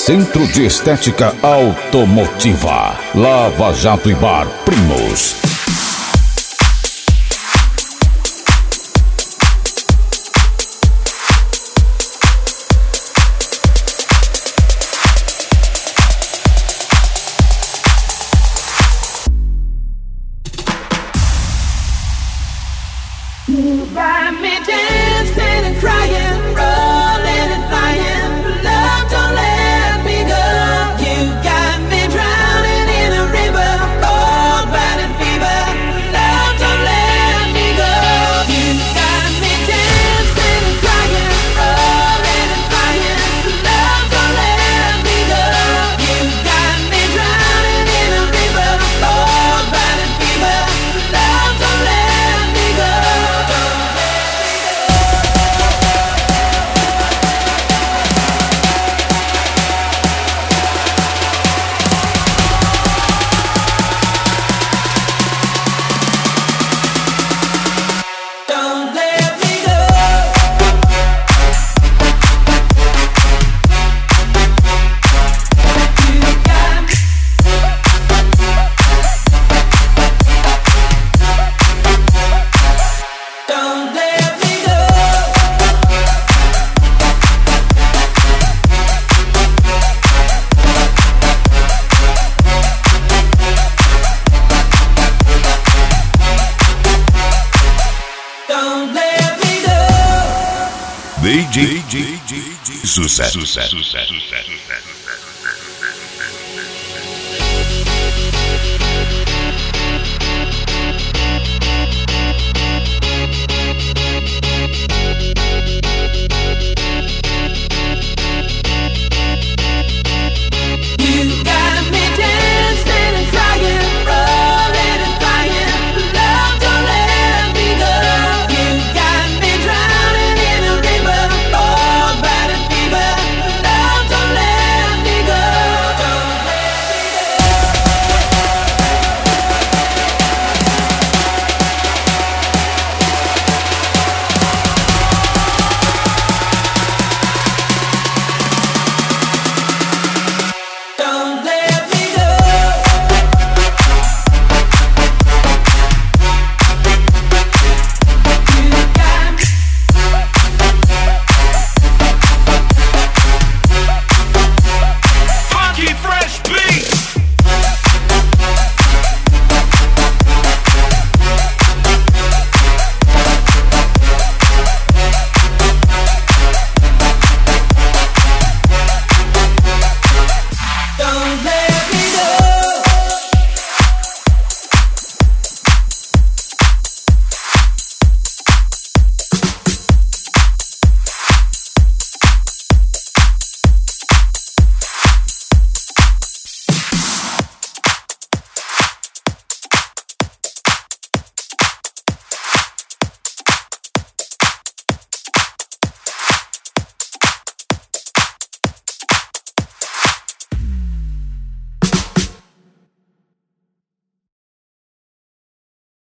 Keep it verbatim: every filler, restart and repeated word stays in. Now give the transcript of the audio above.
Centro de Estética Automotiva. Lava Jato e Bar Primos. You got me dancing and crying, rolling and flying. Love, don't let me go. You got me drowning in a river, cold burning fever. Love, don't let me go. You got me dancing and crying, rolling and flying. Love, don't let me go. You got me drowning in a river, cold burning fever. Love, don't let me go. Don't let me go. You got me. Don't let me go. Don't let me go. D J, D J, sucesso, sucesso, sucesso, sucesso.